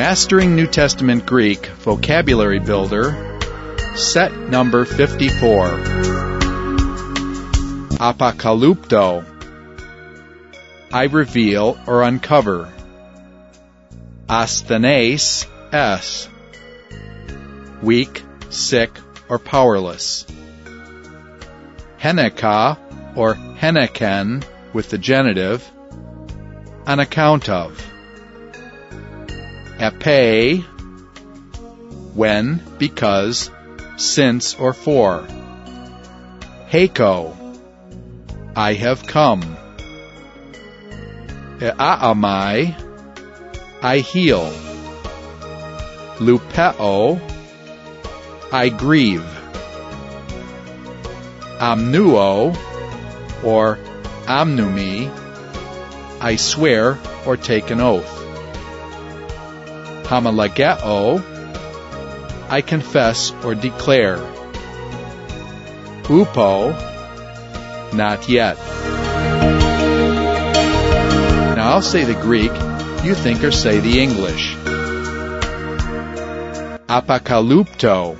Mastering New Testament Greek Vocabulary Builder, set number 54. Apocalypto. I reveal or uncover. Asthenes, S. Weak, sick, or powerless. Heneka, or heneken, with the genitive, on account of. Epe, when, because, since, or for. Heko, I have come. Eaamai, I heal. Lupeo, I grieve. Amnuo, or amnumi, I swear or take an oath. Hamalageo, I confess or declare. Upo, not yet. Now I'll say the Greek, you think or say the English. Apocalypto.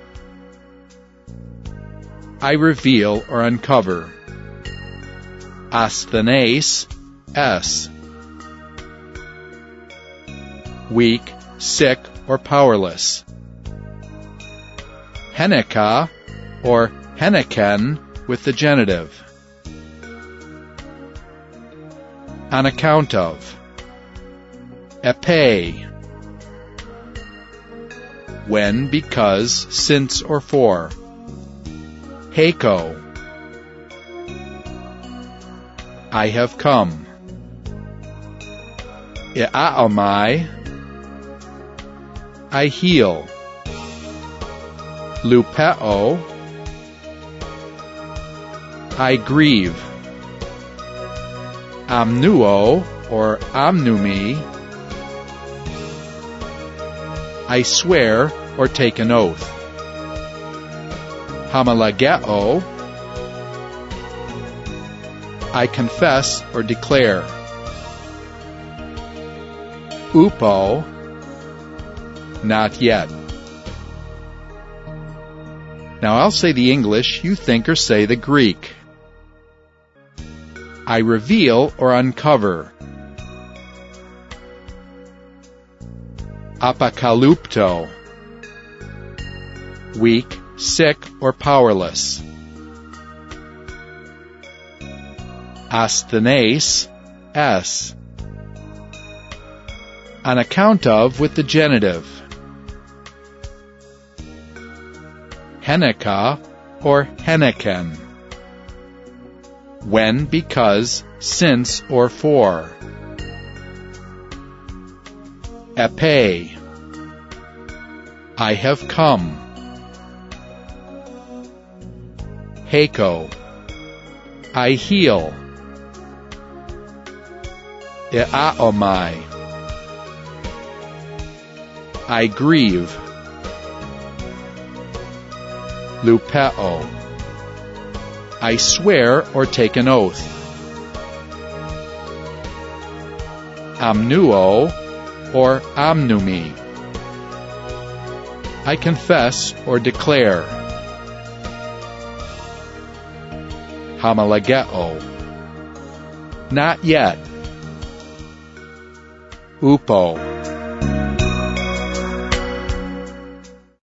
I reveal or uncover. Asthenes, S. Weak, sick, or powerless. Heneka, or heneken, with the genitive. On account of. Epe, when, because, since, or for. Heko, I have come. Eaamai, I heal. Lupeo, I grieve. Amnuo, or amnumi, I swear or take an oath. Hamalageo, I confess or declare. Upo, not yet. Now I'll say the English, you think or say the Greek. I reveal or uncover. Apocalypto. Weak, sick, or powerless. Asthenes, S. On account of, with the genitive. Heneka, or heneken. When, because, since, or for. Epe, I have come. Heko, I heal. Eaamai, I grieve. Lupeo, I swear or take an oath. Amnuo, or amnumi, I confess or declare. Hamalageo, not yet. Upo.